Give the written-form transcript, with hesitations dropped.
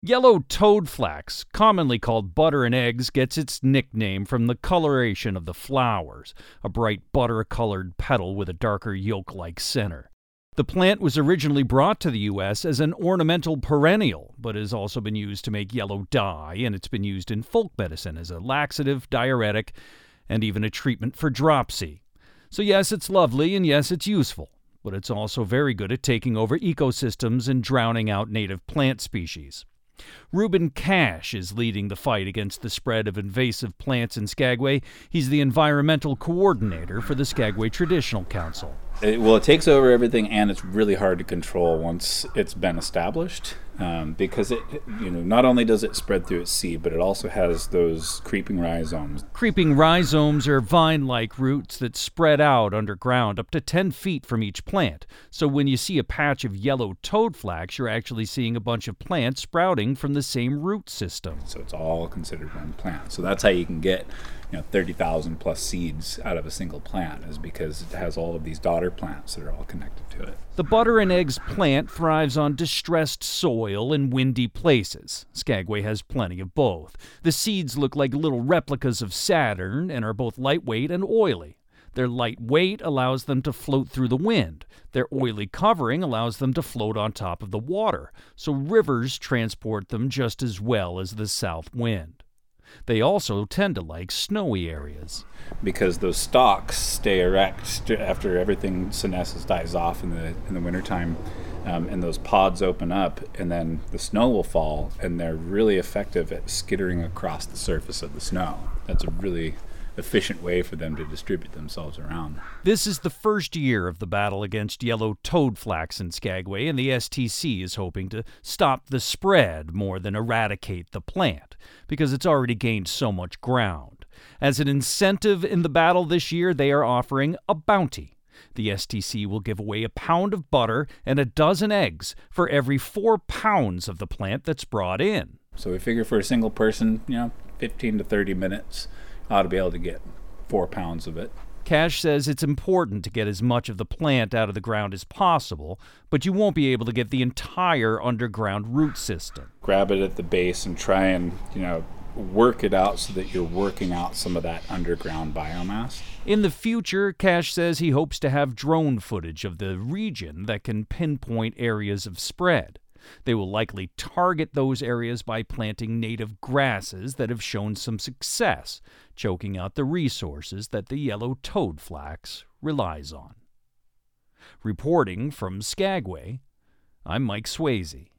Yellow toadflax, commonly called butter and eggs, gets its nickname from the coloration of the flowers, a bright butter-colored petal with a darker yolk-like center. The plant was originally brought to the U.S. as an ornamental perennial, but has also been used to make yellow dye, and it's been used in folk medicine as a laxative, diuretic, and even a treatment for dropsy. So yes, it's lovely, and yes, it's useful, but it's also very good at taking over ecosystems and drowning out native plant species. Reuben Cash is leading the fight against the spread of invasive plants in Skagway. He's the environmental coordinator for the Skagway Traditional Council. It takes over everything, and it's really hard to control once it's been established, because not only does it spread through its seed, but it also has those creeping rhizomes. Creeping rhizomes are vine-like roots that spread out underground up to 10 feet from each plant. So when you see a patch of yellow toadflax, you're actually seeing a bunch of plants sprouting from the same root system. So it's all considered one plant. So that's how you can get 30,000 plus seeds out of a single plant, is because it has all of these daughter plants that are all connected to it. The butter and eggs plant thrives on distressed soil and windy places. Skagway has plenty of both. The seeds look like little replicas of Saturn and are both lightweight and oily. Their light weight allows them to float through the wind. Their oily covering allows them to float on top of the water, so rivers transport them just as well as the south wind. They also tend to like snowy areas, because those stalks stay erect after everything senesces dies off in the wintertime, and those pods open up, and then the snow will fall, and they're really effective at skittering across the surface of the snow. That's a really efficient way for them to distribute themselves around. This is the first year of the battle against yellow toadflax in Skagway, and the STC is hoping to stop the spread more than eradicate the plant, because it's already gained so much ground. As an incentive in the battle this year, they are offering a bounty. The STC will give away a pound of butter and a dozen eggs for every 4 pounds of the plant that's brought in. So we figure for a single person, 15 to 30 minutes, ought to be able to get 4 pounds of it. Cash says it's important to get as much of the plant out of the ground as possible, but you won't be able to get the entire underground root system. Grab it at the base and try and, work it out so that you're working out some of that underground biomass. In the future, Cash says he hopes to have drone footage of the region that can pinpoint areas of spread. They will likely target those areas by planting native grasses that have shown some success, choking out the resources that the yellow toadflax relies on. Reporting from Skagway, I'm Mike Swayze.